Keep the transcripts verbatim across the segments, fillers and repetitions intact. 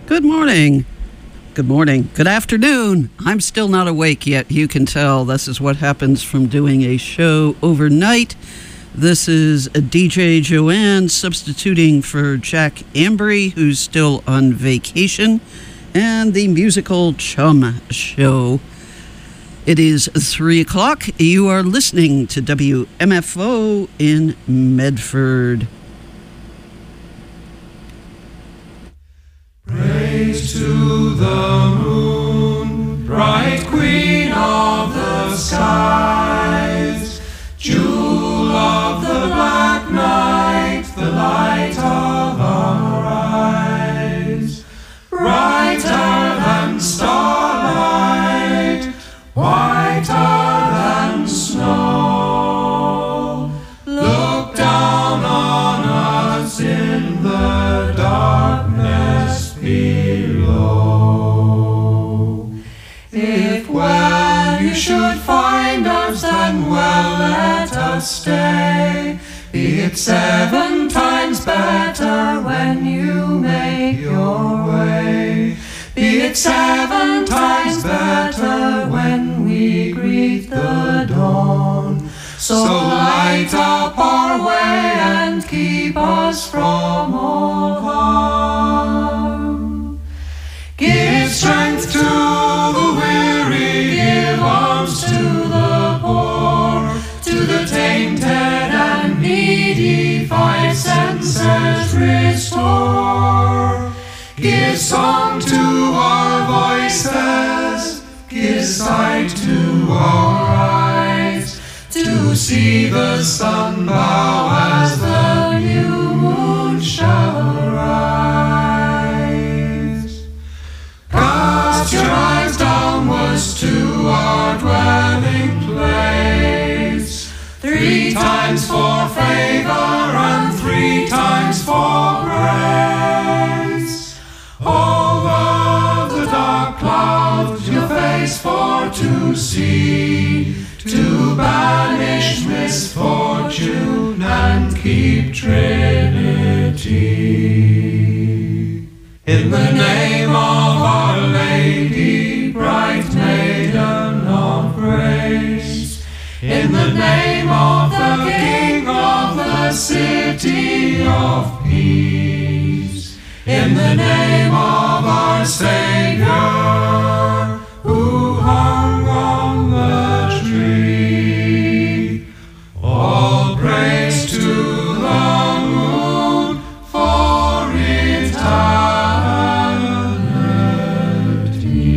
Good morning. Good morning. Good afternoon. I'm still not awake yet. You can tell this is what happens from doing a show overnight. This is a D J Joanne substituting for Jack Ambry, who's still on vacation, and the Musical Chum Show. It is three o'clock. You are listening to W M F O in Medford. Praise to the moon, bright queen of the skies, jewel of the black night, the light of our eyes, brighter than starlight, whiter than snow. Look down on us in the darkness below. If well you should find us, then well let us stay. Be it seven times better when you make your way. Be it seven times better when we greet the dawn. So light up our way and keep us from all harm. Give strength to the weary, give arms to the poor, to the tainted and needy, five senses restore. Give song to our voices, give sight to our eyes, to see the sun bow as the new moon shall rise. Cast your eyes downwards to our dwelling place, three times for favor and three times for grace. Over the dark clouds your face for to see, to banish misfortune and keep Trinity. In the name of Our Lady, bright maiden of grace, in the name of the King of the city of peace, in the name of our Savior, who hung on the tree. All praise to the moon for eternity.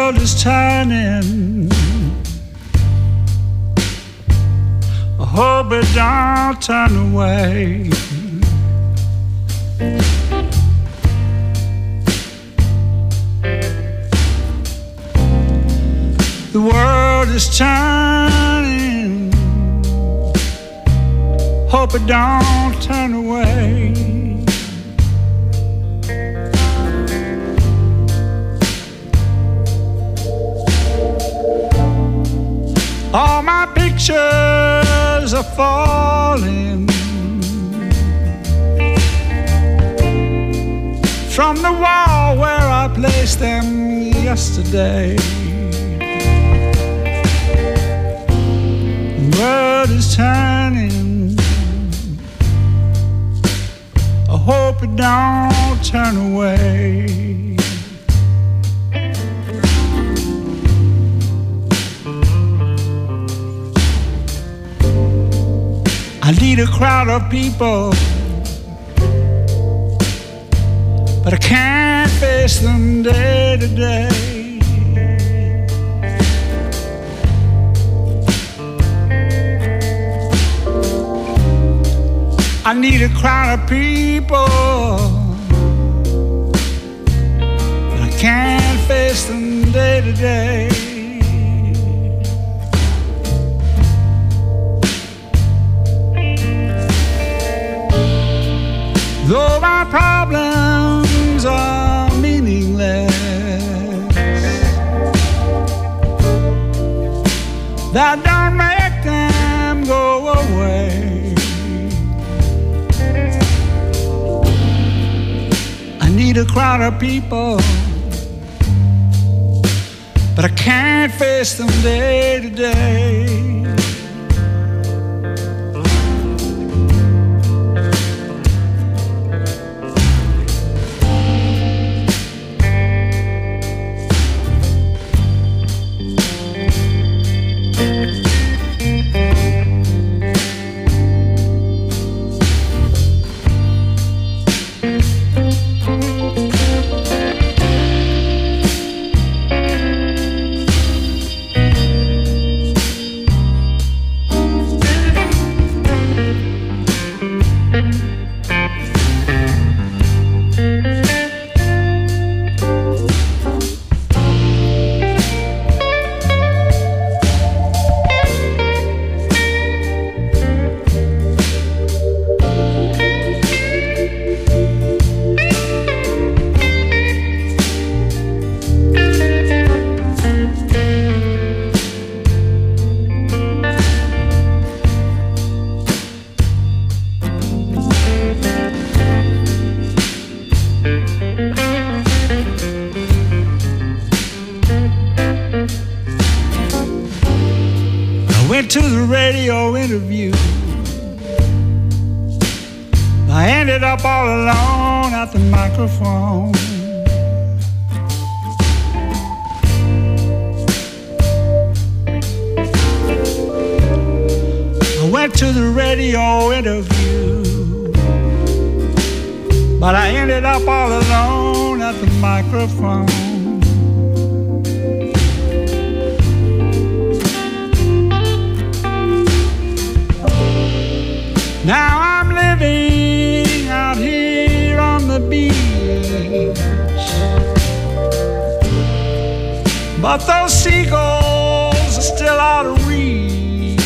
world is turning. I hope it don't turn away. The world is turning. Hope it don't turn away. All my pictures are falling from the wall where I placed them yesterday. The world is turning. I hope it don't turn away. I lead a crowd of people, but I can't face them day to day. I need a crowd of people, but I can't face them day to day. Though my problems are meaningless, that don't make them go away. I need a crowd of people, but I can't face them day to day. To the radio interview, I ended up all alone at the microphone. I went to the radio interview, but I ended up all alone at the microphone. Now I'm living out here on the beach, but those seagulls are still out of reach.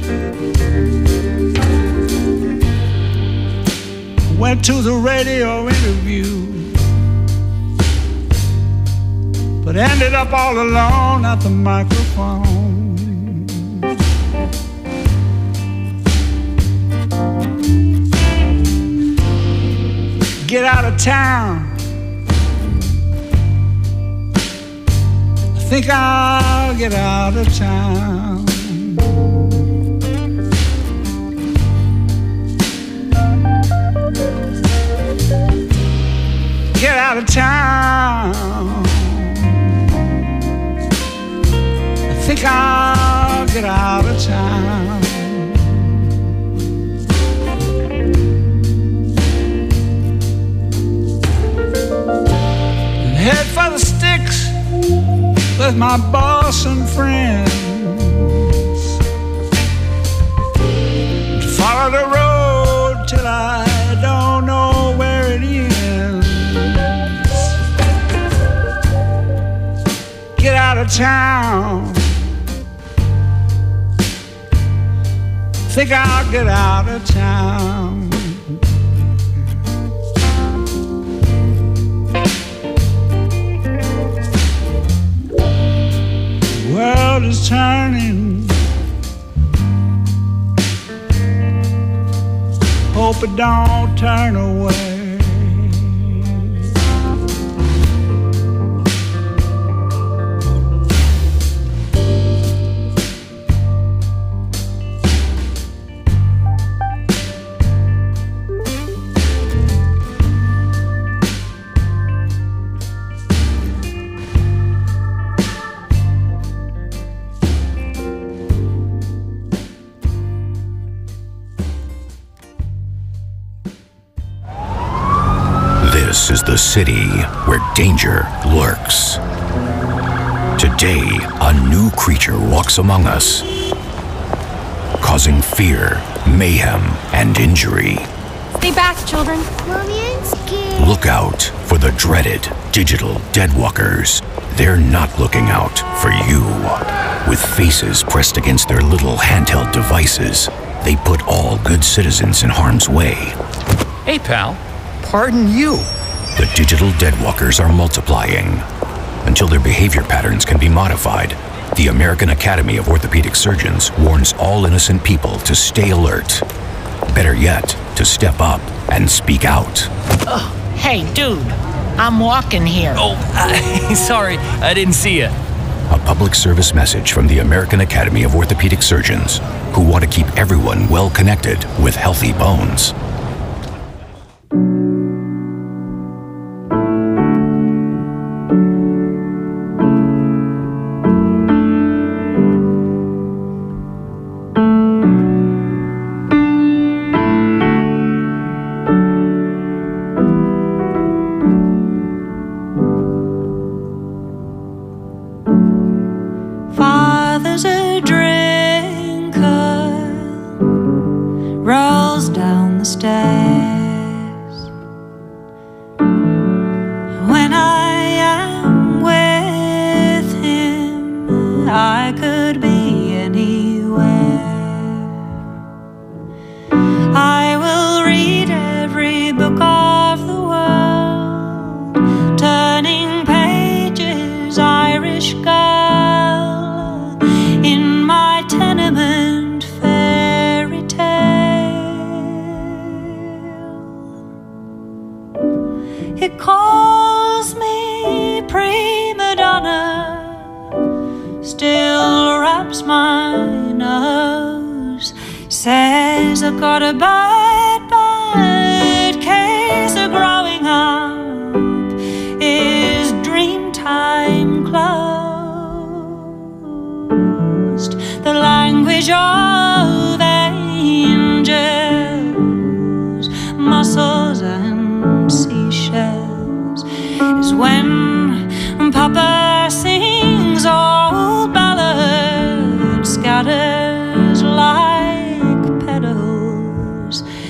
Went to the radio interview, but ended up all alone at the microphone. Get out of town, I think I'll get out of town. Get out of town, I think I'll get out of town. Head for the sticks, the with my boss and friends to follow the road till I don't know where it ends. Get out of town. Think I'll get out of town. The world is turning. Hope it don't turn away. This is the city where danger lurks. Today, a new creature walks among us, causing fear, mayhem, and injury. Stay back, children. Mommy, I'm scared. Look out for the dreaded digital deadwalkers. They're not looking out for you. With faces pressed against their little handheld devices, they put all good citizens in harm's way. Hey, pal. Pardon you. The digital deadwalkers are multiplying. Until their behavior patterns can be modified, the American Academy of Orthopedic Surgeons warns all innocent people to stay alert. Better yet, to step up and speak out. Oh, hey, dude. I'm walking here. Oh, uh, sorry. I didn't see you. A public service message from the American Academy of Orthopedic Surgeons, who want to keep everyone well connected with healthy bones. Father's a drinker, rolls down the stairs. When I am with him, I could be anywhere. I will read every book of the world, turning pages, Irish girl, in my tenement fairy tale. It calls me prima donna, still wraps my nose, says I've got a bad, bad case of growing up. Is dream time closed? The language of angels, muscles and seashells is when Papa sings old ballads, scatters like petals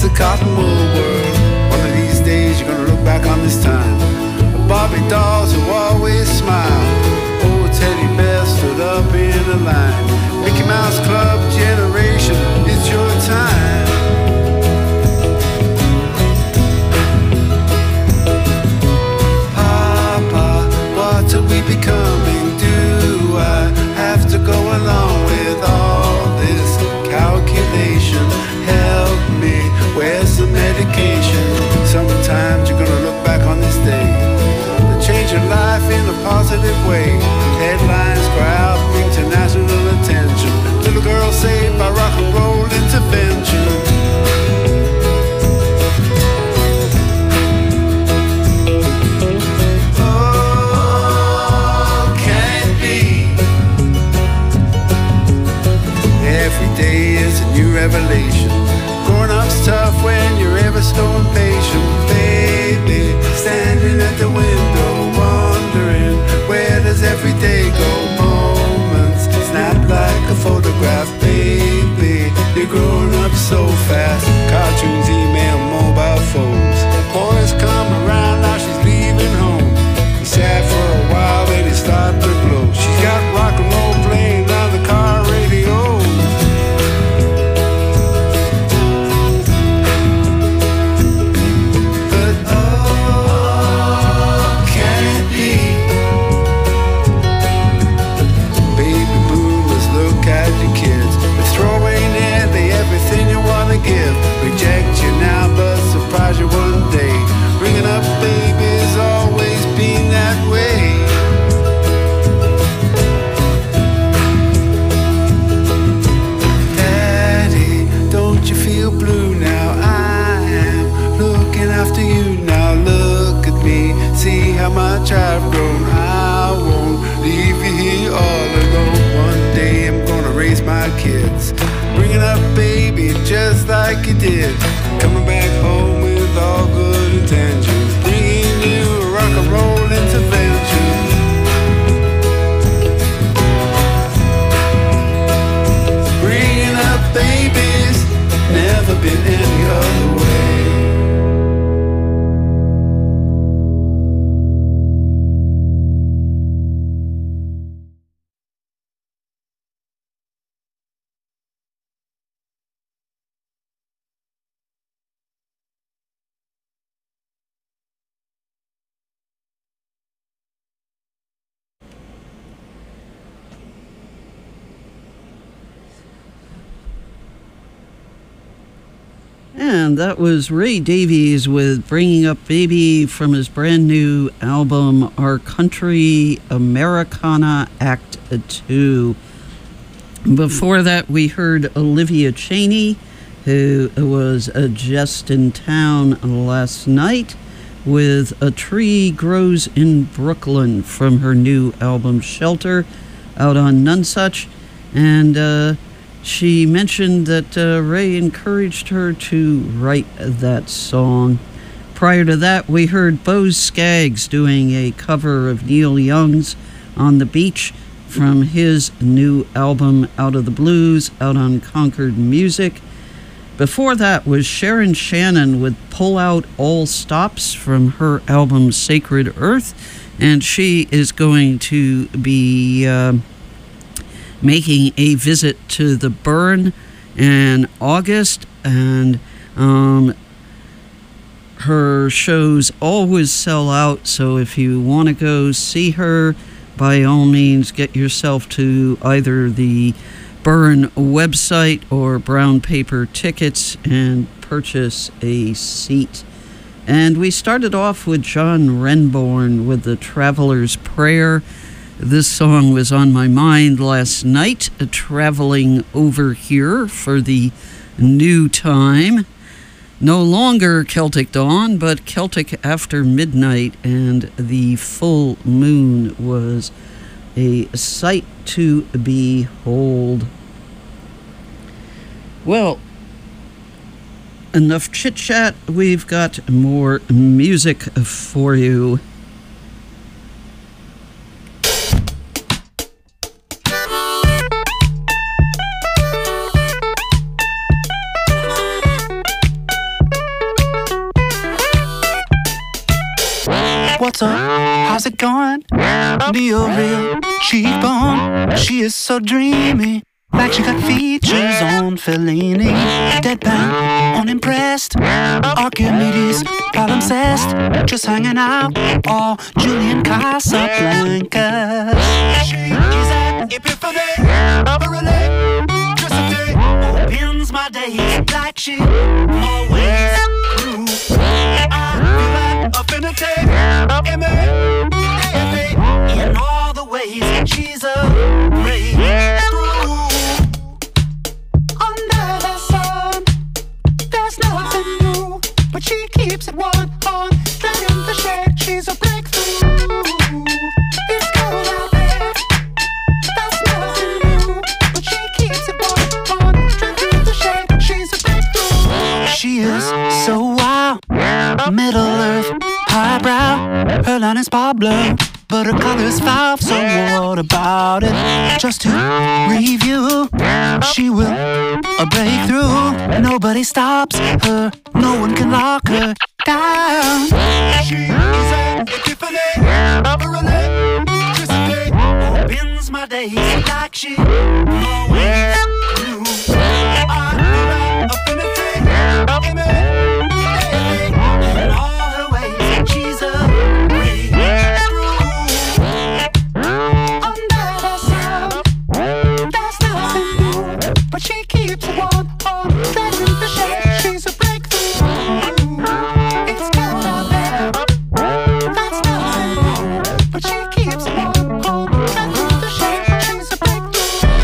the cotton wool world. One of these days you're gonna look back on this time. The Barbie dolls who always smile. Old teddy bear stood up in a line. Mickey Mouse Club generation, it's your time. Papa, what are we becoming? Do I have to go along with all this calculation? Help me, where's the medication? Sometimes you're gonna look back on this day to change your life in a positive way. Headlines cry out international attention. Little girl saved by rock and roll intervention. Oh, can it be? Every day is a new revelation. Growing up's tough when you're ever so impatient. Baby, standing at the window, wondering where does every day go? Moments snap like a photograph. Baby, you're growing up so fast. Cartoons, email, mobile phones. Boys come around, now she's leaving home. He's sad for a while, then he starts to glow. She's got rock and roll playing on the car radio. Reject you now, but surprise you one day. Bringing up babies always been that way. Daddy, don't you feel blue now? I am looking after you now. Look at me, see how much I've grown. I won't leave you here all alone. One day I'm gonna raise my kids, bringing up baby just like you did. Coming back home with all good intentions, bringing you a rock and roll intervention. Bringing up babies, never been any other way. And that was Ray Davies with Bringing Up Baby from his brand new album, Our Country Americana Act two. Before that, we heard Olivia Chaney, who was uh, just in town last night with A Tree Grows in Brooklyn from her new album, Shelter, out on Nonesuch. And uh, she mentioned that uh, Ray encouraged her to write that song. Prior to that, we heard Bose Skaggs doing a cover of Neil Young's On the Beach from his new album, Out of the Blues, out on Concord Music. Before that was Sharon Shannon with Pull Out All Stops from her album, Sacred Earth. And she is going to be Uh, making a visit to the Burn in August, and um, her shows always sell out, so if you want to go see her, by all means get yourself to either the Burn website or Brown Paper Tickets and purchase a seat. And we started off with John Renbourn with The Traveler's Prayer. This song was on my mind last night, uh, traveling over here for the new time. No longer Celtic Dawn, but Celtic After Midnight, and the full moon was a sight to behold. Well, enough chit-chat. We've got more music for you. be a real cheekbone. She is so dreamy, like she got features on Fellini. Deadpan, unimpressed. Archimedes, palimpsest. Just hanging out, or Julian Casablanca. She is an epiphany, a electricity. Opens my days like she always knew. I feel an affinity, immediately, in all the ways she's a breakthrough. Under the sun, there's nothing new, but she keeps it one on, dragging the shade. She's a breakthrough. It's cold out there, there's nothing new, but she keeps it one on, dragging the shade. She's a breakthrough. She is so wild, Middle Earth, highbrow. Her line is Pablo, but her color's foul. So what about it? Just to review, she will a breakthrough. Nobody stops her, no one can lock her down. She is an epiphany, a electricity. Opens my days like she always knew. I feel an affinity, immediately, in all her ways. She's a breakthrough. Under the sun, there's nothing new, but she keeps it one on, dragging the shade. She's a breakthrough. It's cold out there, that's nothing new, but she keeps it one on, dragging the shade. She's a breakthrough.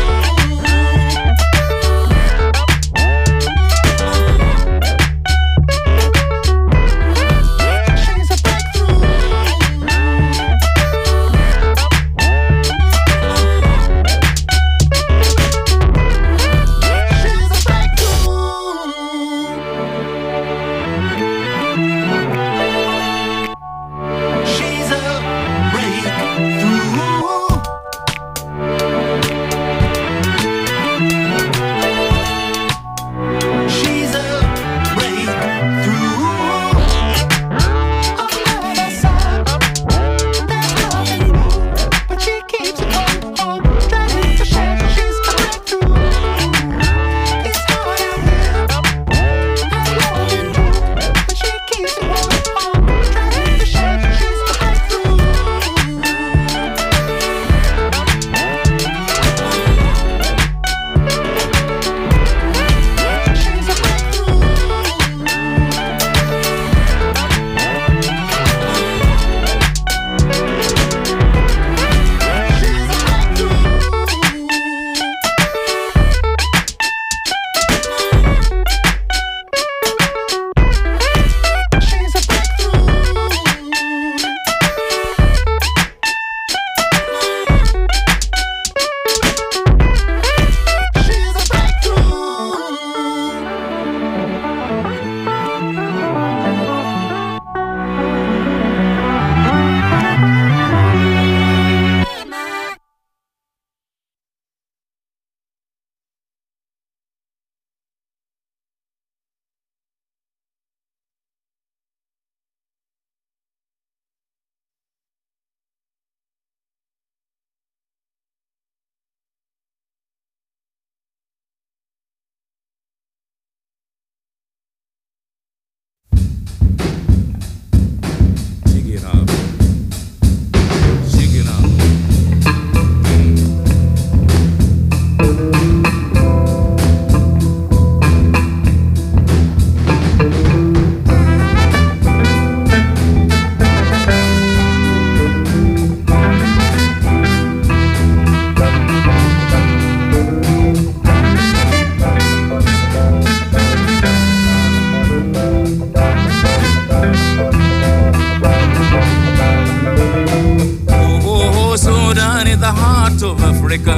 Africa.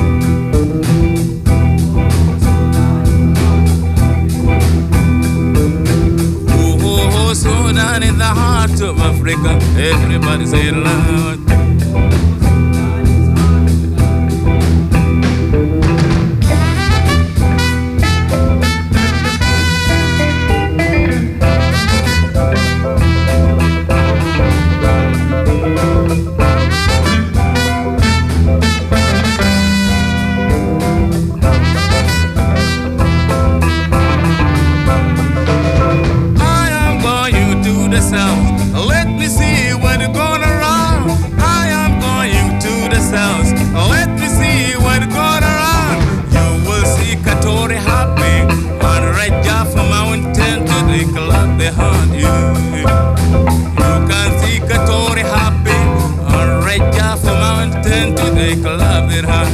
Oh, oh, oh, Sudan in the heart of Africa. Everybody say Lord. their heart.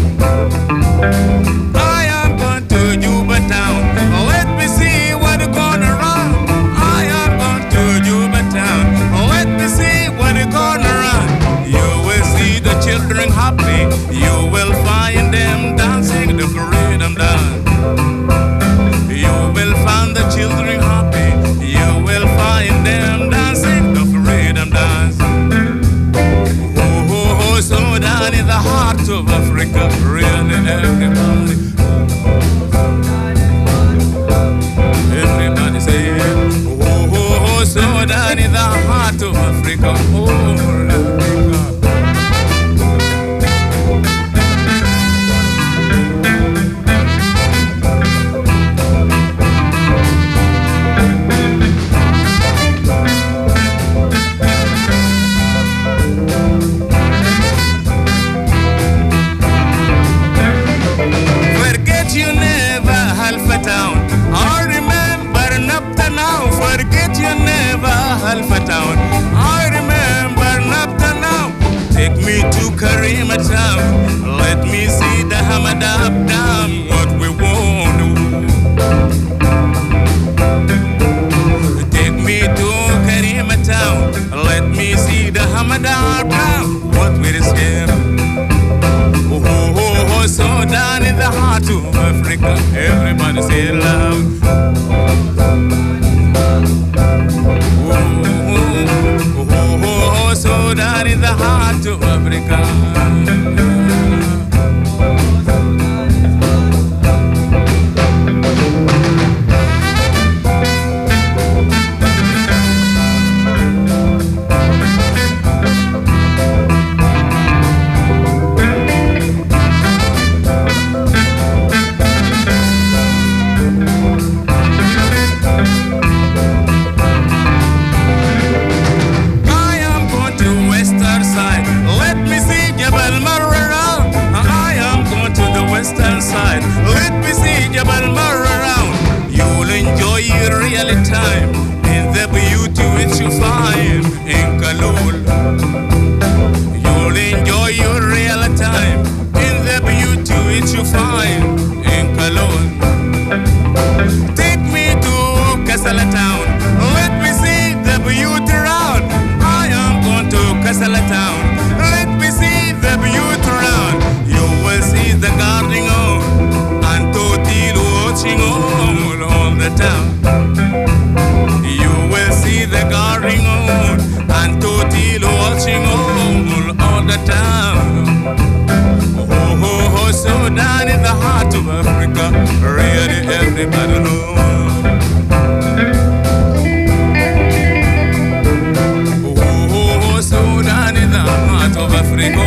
I am going to Juba town. Let me see what is going around. I am going to Juba town. Let me see what is going around. You will see the children happy. You will find them dancing the freedom dance. You will find the children happy. You will find them dancing the freedom dance. Oh, oh, oh, so down in the heart of Africa, really everybody. Everybody say, oh, oh, oh, so down in the heart of Africa, oh, Africa. Alpha Town. I remember Napta now. Take me to Karima Town. Let me see the Hamadab Dam. What we want. Take me to Karima Town. Let me see the Hamadab Dam. What we escape. Oh, oh, oh, oh, so down in the heart of Africa. Everybody say loud. So down in the heart of Africa. Let me see Jabal Mar around. You'll enjoy your real time in the beauty which you find in Kalul. You'll enjoy your real time in the beauty which you find in Kalul. Take me to Kassala town. Let me see the beauty around. I am going to Kassala town. Let me see the beauty around. You will see the gardening on. Watching all, all the town. You will see the gardening on and Totil watching all, all the town. Oh, oh, oh, so down in the heart of Africa, really everybody knows. Oh, oh, oh, so down in the heart of Africa.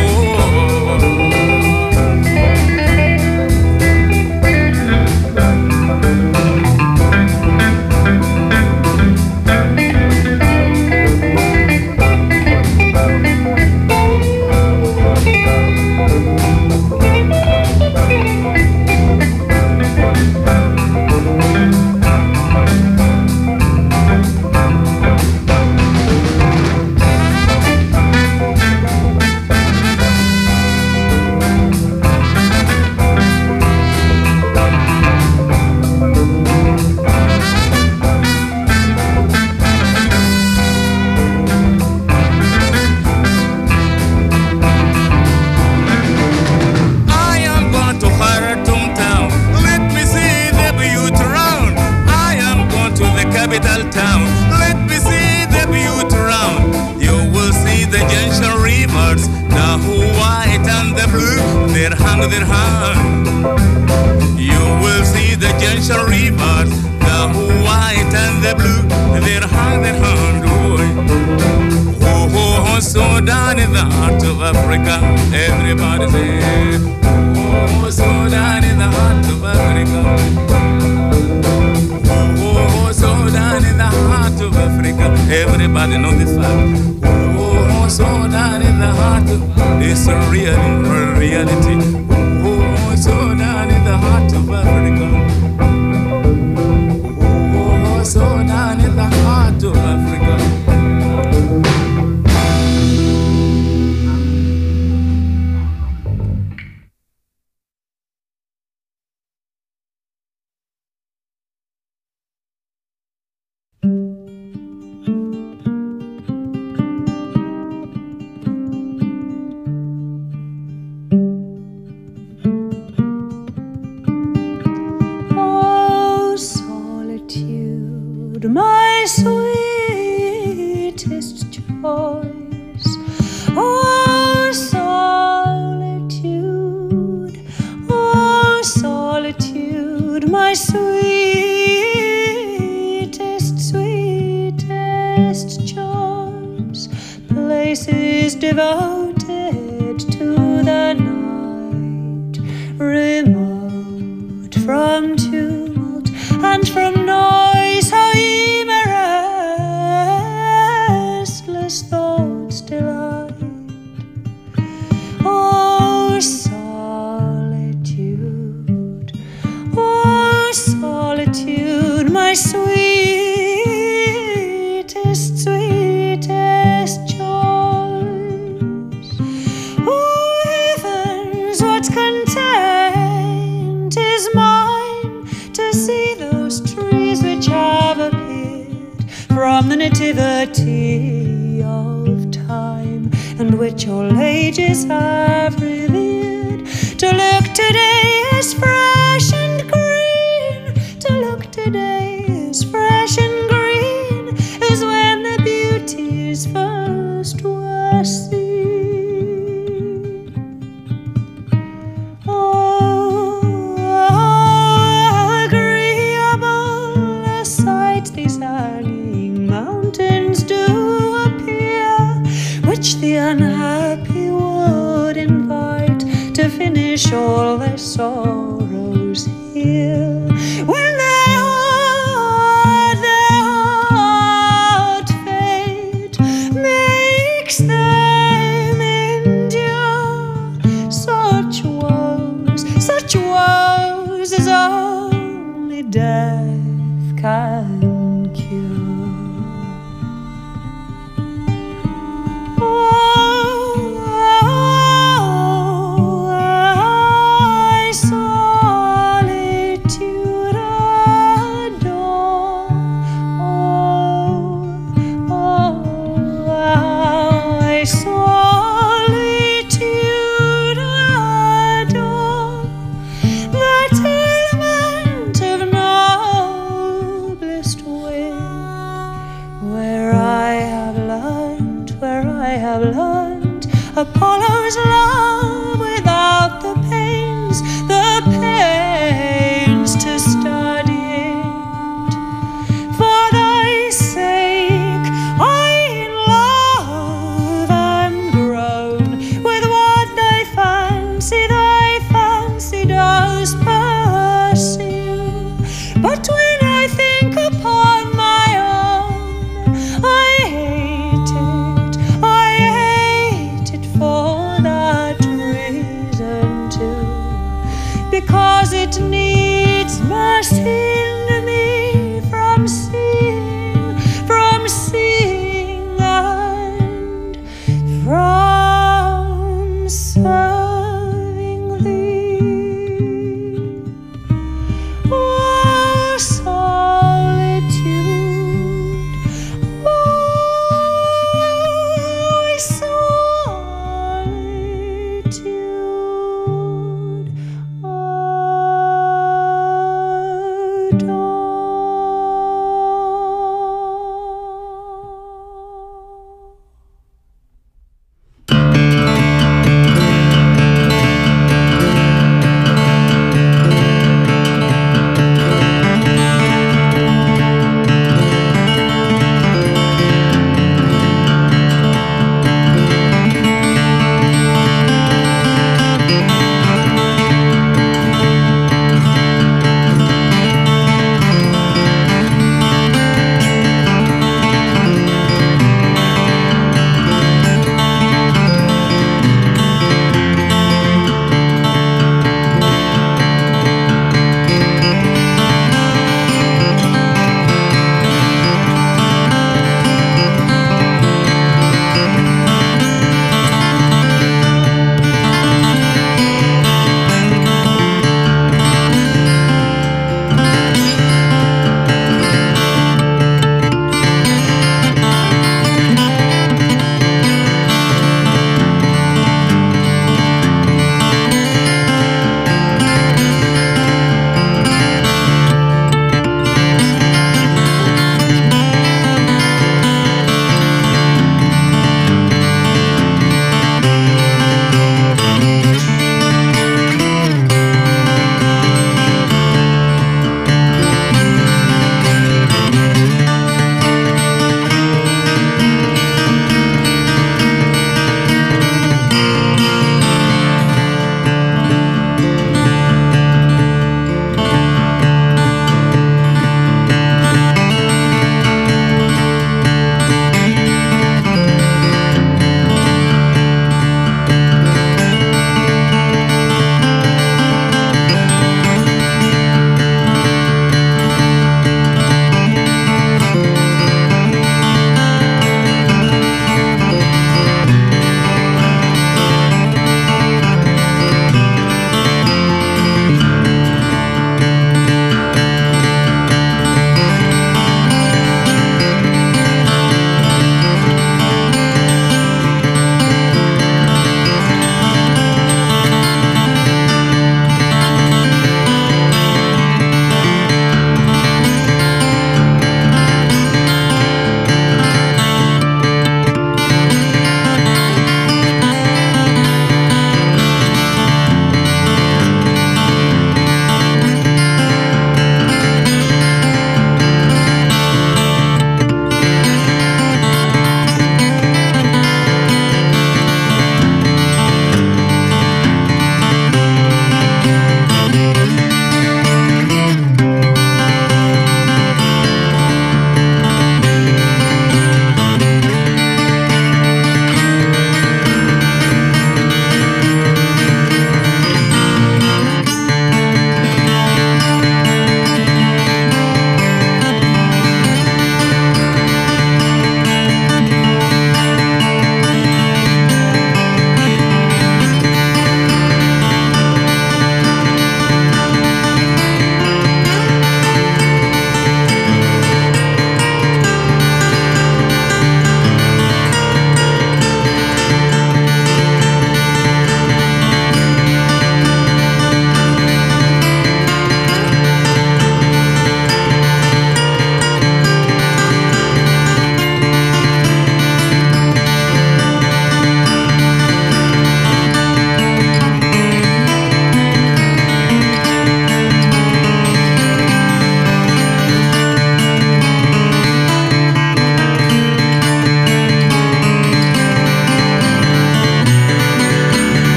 Their hand. You will see the Gensha rivers, the white and the blue, their hand in hand. Oh, oh, oh, so down in the heart of Africa, everybody say, oh, so down in the heart of Africa. Oh, oh, so down in the heart of Africa, everybody know this fact. Oh, so down in the heart of, it's a real reality. So down in the heart of Africa. Oh, so down in the heart of Africa. my sweetest, sweetest charms, places devoted to the night, remote from tumult and from noise, how ye my restless thoughts delight. Oh, solitude, oh, solitude, my sweetest, sweetest choice. Oh, heavens, what content is mine to see those trees which have appeared from the nativity of time, and which all ages have revered. To look today as fresh and green, to look today as fresh and green as when the beauties first were seen. Oh, agreeable a sight these hanging mountains do appear, which the unhappy would invite to finish all their sorrows here. When their heart, their heart fate makes them endure such woes, such woes as only death can cure. Apollo's love without the pains, the pains to study it. For thy sake I in love am grown with what thy fancy, thy fancy does pursue. But when I think upon my own, I hate it, I hate it for that reason too, because it needs must hinder me from seeing, from seeing and from serving thee. Oh, solitude, oh, solitude, adore.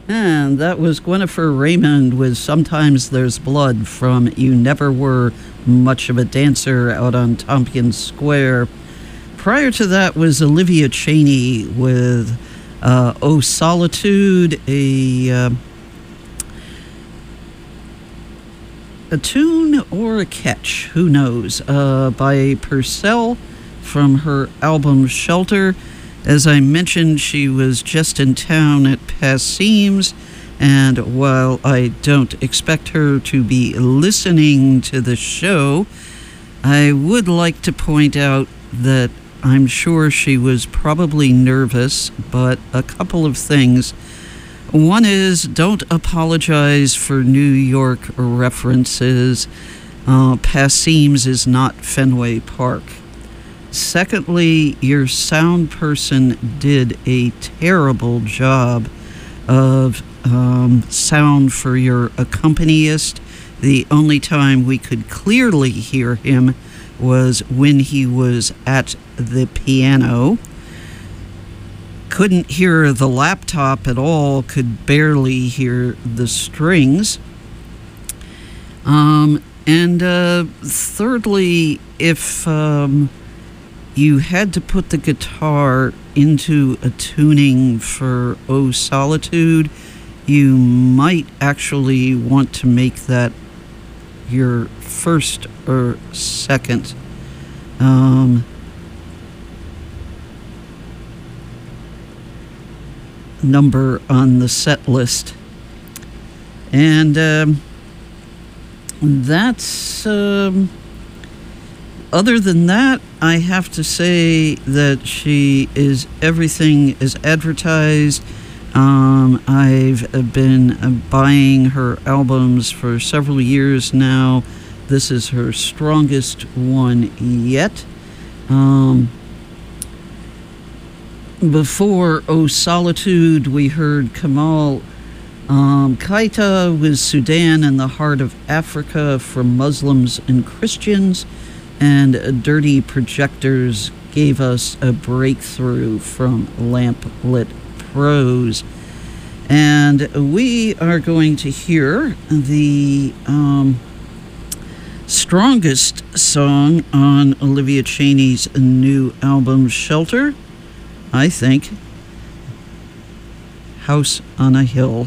And that was Gwynnifer Raymond with Sometimes There's Blood from You Never Were Much of a Dancer out on Tompkins Square. Prior to that was Olivia Cheney with uh, Oh Solitude, a, uh, a tune or a catch, who knows, uh, by Purcell from her album Shelter. As I mentioned, she was just in town at Passim's, and while I don't expect her to be listening to the show, I would like to point out that I'm sure she was probably nervous, but a couple of things. One is, don't apologize for New York references. Uh, Passim's is not Fenway Park. Secondly, your sound person did a terrible job of um, sound for your accompanist. The only time we could clearly hear him was when he was at the piano. Couldn't hear the laptop at all, could barely hear the strings. Um, and uh, thirdly, if... Um, you had to put the guitar into a tuning for Oh Solitude, you might actually want to make that your first or second um, number on the set list. And um, that's... Um, Other than that, I have to say that she is everything as advertised. Um, I've been buying her albums for several years now. This is her strongest one yet. Um, before Oh Solitude, we heard Kamal um, Kaita with Sudan in the Heart of Africa for Muslims and Christians. And Dirty Projectors gave us a breakthrough from Lamplit Prose. And we are going to hear the um, strongest song on Olivia Cheney's new album, Shelter, I think, House on a Hill.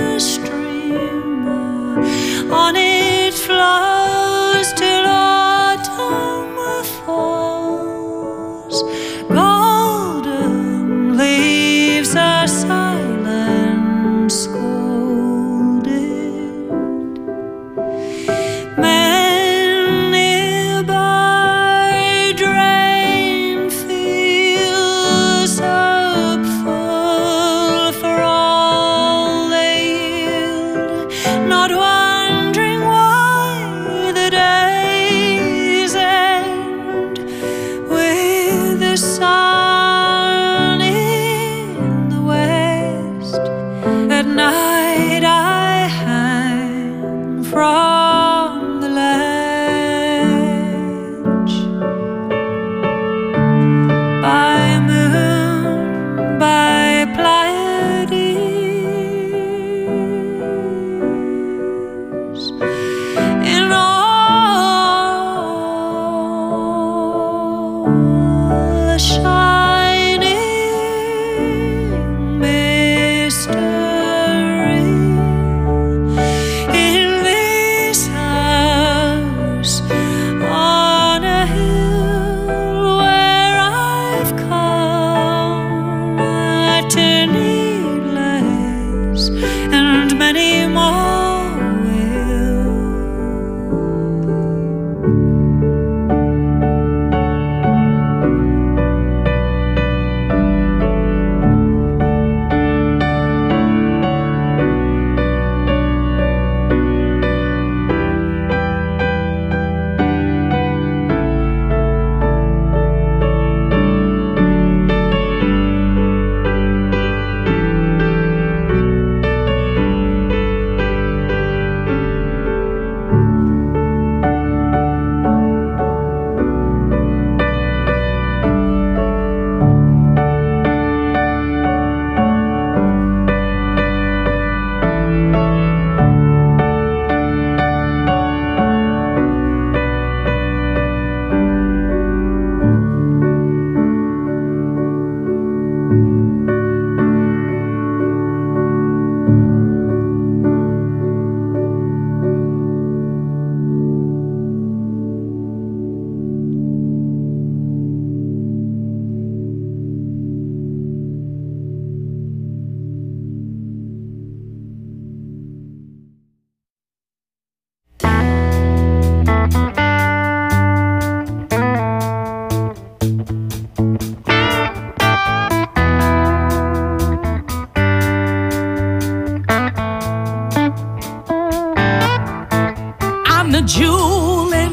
On it flows till all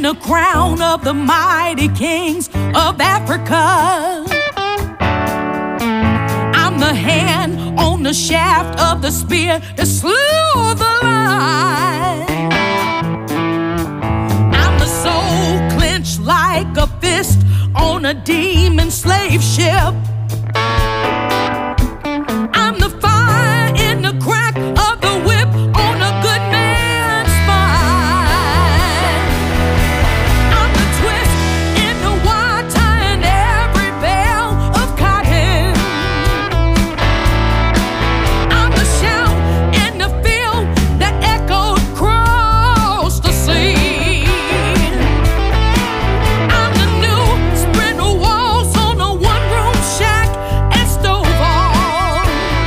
the crown of the mighty kings of Africa. I'm the hand on the shaft of the spear that slew the lion. I'm the soul clenched like a fist on a demon slave ship. I'm the fire in the crack of the whip on a good man's spine. I'm the twist in the wire tying every bale of cotton. I'm the shout in the field that echoed across the sea. I'm the new spindle walls on a one-room shack and stove all.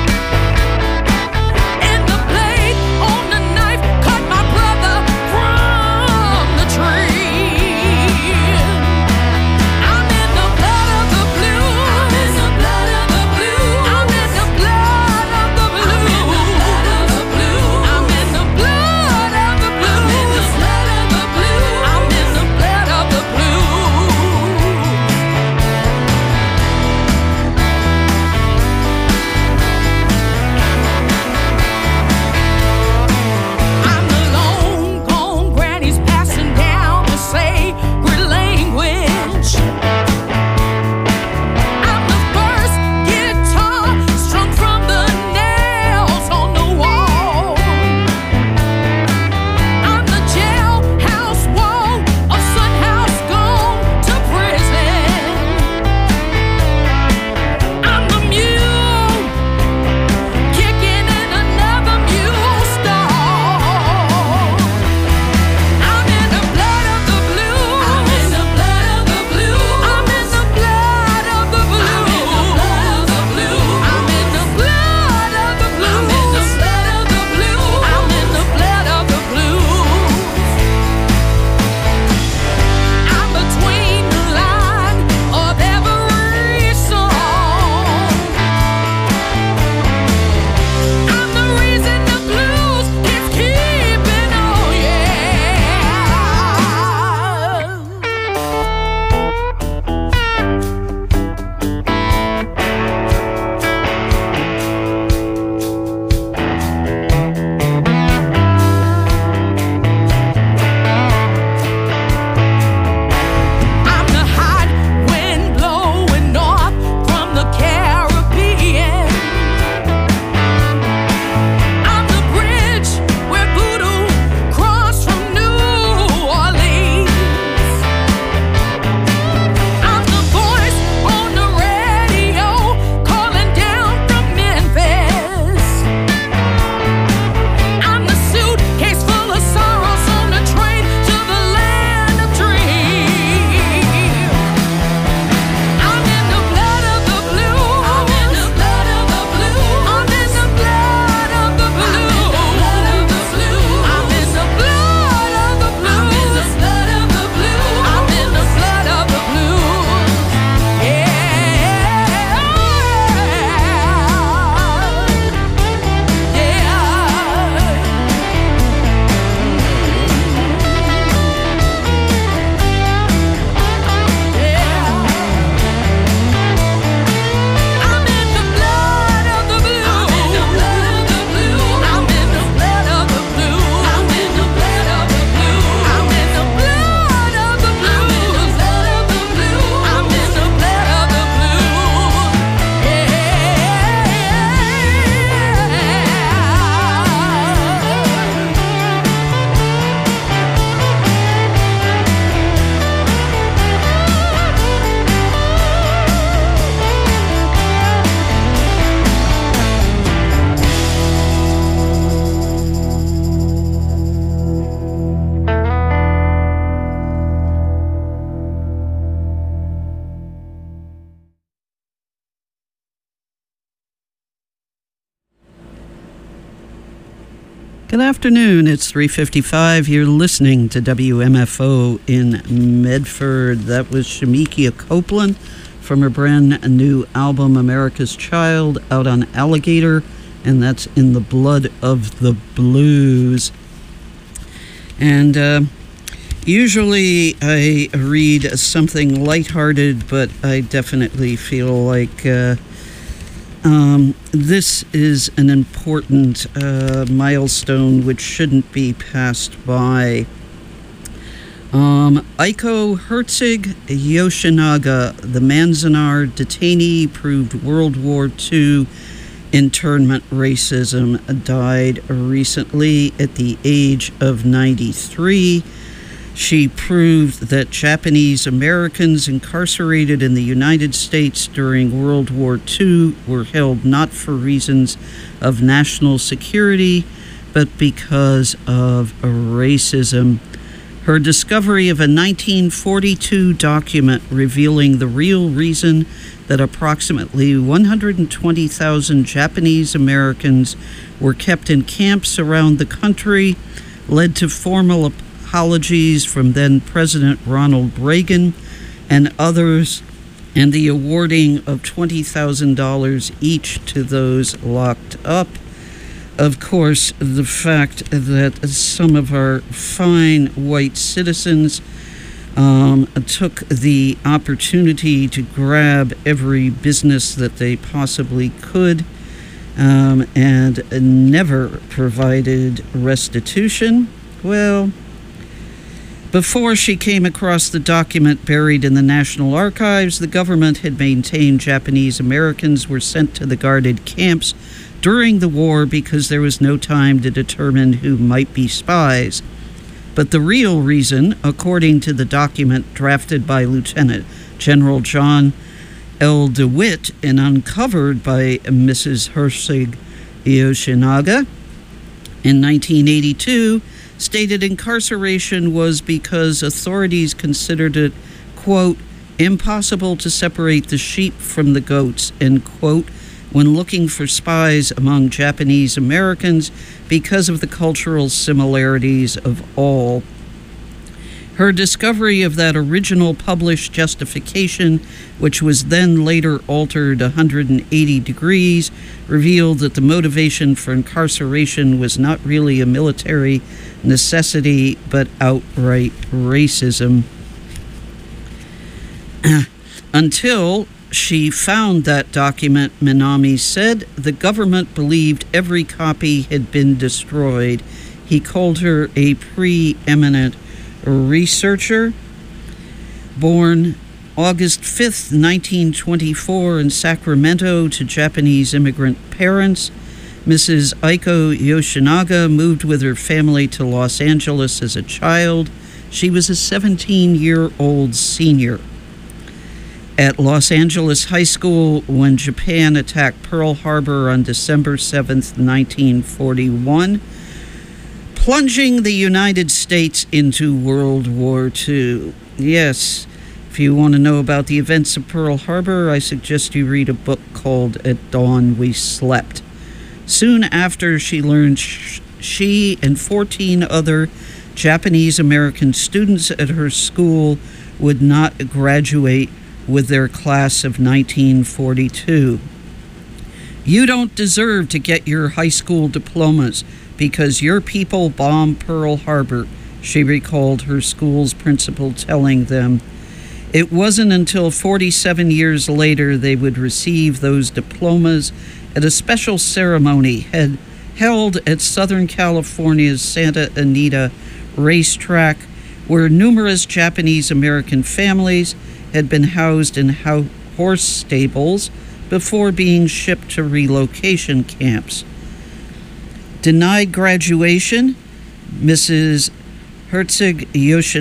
And the blade on the knife cut my brother from the tree. I'm in the blood of the blue. I'm in the blood of the blue. I'm in the blood of the blue. I'm in the blood of the blue. I'm in the blood of the blue. I'm in the blood of the blue. I'm the long gone grannies passing down the sacred language. I'm the first guitar strung from the nails on the wall. I'm the jailhouse wall of Sun House gone to prison. I'm the mule kicking in another mule stall. I'm in the blood of the blue. I'm in the blood of the blue. I'm in the blood of the blue. I'm in the blood of the blue. I'm in the blood of the blue. I'm in the blood of the blue. I'm in the blood of the blues. I'm between the line of every song. I'm the reason the blues keeps keeping on, yeah. I'm the hot wind blowing north from the Caribbean. I'm the bridge where voodoo crossed from New Orleans. I'm the voice on the radio calling down from Memphis. I'm the suitcase full of sorrows on the train to the land of dreams. I'm in the blood of the blue. I'm in the blood of the blue. I'm in the blood of the blue. I'm in the blood of the blue. I'm in the blood of the blue. I'm in the blood of the blue. I'm in the blood of the blue. I'm in the blood of the blue. I'm in the blood of the blue. I'm in the blood of the blue. I'm in the blood of the blue. I'm in the blood of the blue. I'm in the blood of the Good afternoon. It's three fifty-five. You're listening to W M F O in Medford. That was Shemekia Copeland from her brand new album, America's Child, out on Alligator, and that's In the Blood of the Blues. And uh, Usually I read something lighthearted, but I definitely feel like uh, um, this is an important uh, milestone which shouldn't be passed by. Um, Aiko Herzog Yoshinaga, the Manzanar detainee, proved World War Two internment racism, died recently at the age of ninety-three. She proved that Japanese Americans incarcerated in the United States during World War Two were held not for reasons of national security, but because of racism. Her discovery of a nineteen forty-two document revealing the real reason that approximately one hundred twenty thousand Japanese Americans were kept in camps around the country led to formal apologies from then President Ronald Reagan and others, and the awarding of twenty thousand dollars each to those locked up. Of course, the fact that some of our fine white citizens um, took the opportunity to grab every business that they possibly could um, and never provided restitution, well, before she came across the document buried in the National Archives, the government had maintained Japanese Americans were sent to the guarded camps during the war because there was no time to determine who might be spies. But the real reason, according to the document drafted by Lieutenant General John L. DeWitt and uncovered by Missus Herzog Yoshinaga in nineteen eighty-two, stated incarceration was because authorities considered it, quote, impossible to separate the sheep from the goats, end quote, when looking for spies among Japanese Americans because of the cultural similarities of all. Her discovery of that original published justification, which was then later altered one hundred eighty degrees, revealed that the motivation for incarceration was not really a military necessity, but outright racism. Until she found that document, Minami said, the government believed every copy had been destroyed. He called her a preeminent researcher. Born August fifth, nineteen twenty-four in Sacramento to Japanese immigrant parents, Missus Aiko Yoshinaga moved with her family to Los Angeles as a child. She was a seventeen-year-old senior at Los Angeles High School when Japan attacked Pearl Harbor on December seventh, nineteen forty-one, plunging the United States into World War Two. Yes, if you want to know about the events of Pearl Harbor, I suggest you read a book called At Dawn We Slept. Soon after, she learned sh- she and fourteen other Japanese American students at her school would not graduate with their class of nineteen forty-two. You don't deserve to get your high school diplomas because your people bombed Pearl Harbor, she recalled her school's principal telling them. It wasn't until forty-seven years later they would receive those diplomas at a special ceremony had held at Southern California's Santa Anita racetrack, where numerous Japanese American families had been housed in ho- horse stables before being shipped to relocation camps. Denied graduation, Missus Herzog Yoshinaga